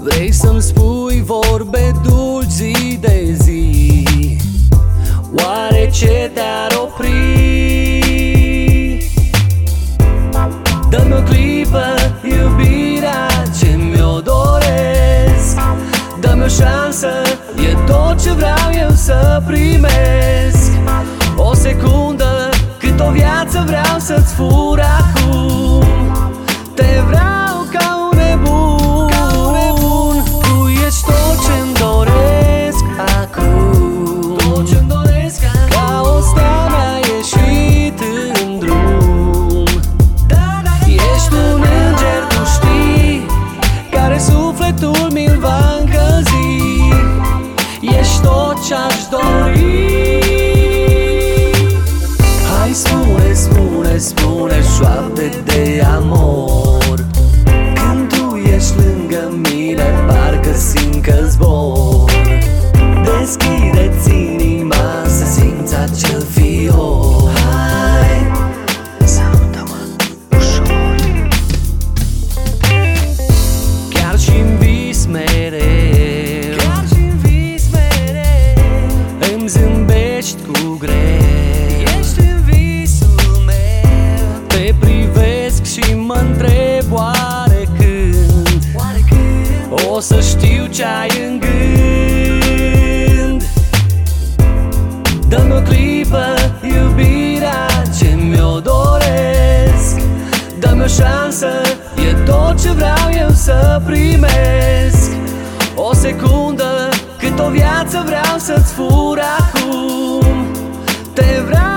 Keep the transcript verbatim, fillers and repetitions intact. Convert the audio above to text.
Vrei să-mi spui vorbe dulci zi de zi? Oare ce te-ar opri? Dă-mi o clipă iubirea ce mi-o doresc. Dă-mi o șansă, e tot ce vreau eu să primesc. O secundă, cât o viață vreau să-ți fur acum. Te vreau ca un nebun, ca un nebun. Tu ești tot ce-mi doresc acum, tot ce-mi doresc acum. Ca o stea mi-a ieșit în drum. Da, da, ești un înger, tu știi, care sufletul mi-l va încălzi. Ești tot ce-aș dori. Hai spune, spune, spune șoapte de amor. Când tu ești lângă mine, parcă simt că zbor. Deschide-ți inima să simți acel fior. Hai, salută-mă ușor. Chiar și-n vis mereu, chiar și-n vis mereu, îmi zâmbești cu greu. Și mă întreb oare când, oare când o să știu ce ai în gând. Dă-mi o clipă iubirea ce mi-o doresc. Dă-mi o șansă, e tot ce vreau eu să primesc. O secundă, cât o viață vreau să-ți fur acum. Te vreau